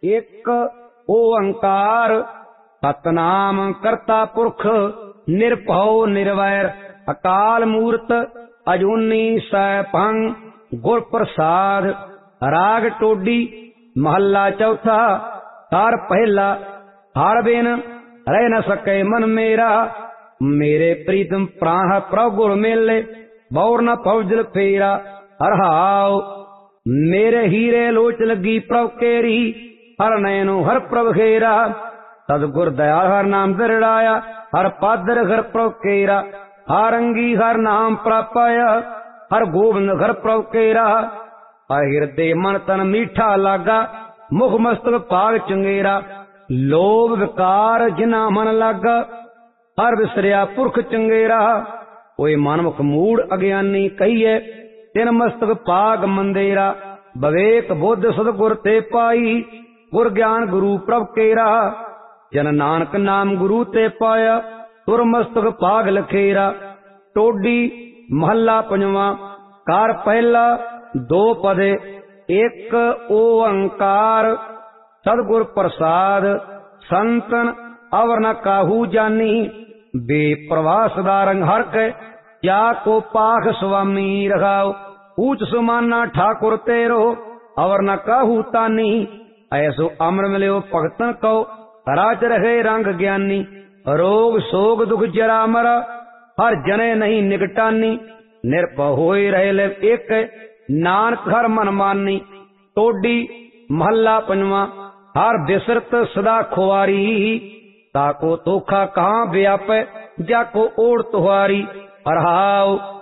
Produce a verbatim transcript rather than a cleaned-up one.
एक ओंकार सतनाम करता पुरख निरभौ निर्वैर अकाल मूर्त अजूनी सैभंग गुर प्रसाद। राग टोडी महला चौथा। तार पहला हार बिन रह न सके मन मेरा, मेरे प्रीतम प्राण प्रभु गुर मेले बौर न फौजल फेरा। हरहाओ मेरे हीरे लोच लगी प्रभ केरी, हर नयनो हर प्रभ खेरा। सतगुर दयाल हर नाम दरड़ाया, हर पादर हर प्रभ केरा। हर अंगी हर नाम प्रापाया, हर गोविंद हर प्रभ केरा। हृदय मन तन मीठा लागा, मुख मस्तक पाग चंगेरा। लोभ विकार जिना मन लागा, हर विसरिया पुरख चंगेरा। कोई मनमुख मूड अज्ञानी कहिए, तिन मस्तक पाग मंदेरा। विवेक बुद्ध सतगुर ते पाई, गुर ज्ञान गुरु प्रभ केरा। जन नानक नाम गुरु ते पाया, तुर मस्तक पाग लखेरा। टोडी महला पंजवा। कार पहला दो पदे। एक ओंकार सतगुर प्रसाद, संतन अवर न काहू जानी। बेप्रवास दारंग हर के क्या को पाख स्वामी रखाओ। ऊंच सुमाना ठाकुर तेरो, अवर न काहू तानी। ऐसो अमर मिलो भगतन को, राज रहे रंग ज्ञानी। रोग सोग दुख जरा मरा, हर जने नहीं निकटानी। निर्भय होए रहे ले एक, नानक हर मन मानी। टोडी महला पंजवा। हर बिसरत सदा खुआरी, ताको तोखा कहाँ व्यापे, जाको ओढ़ तुहारी। हरहाओ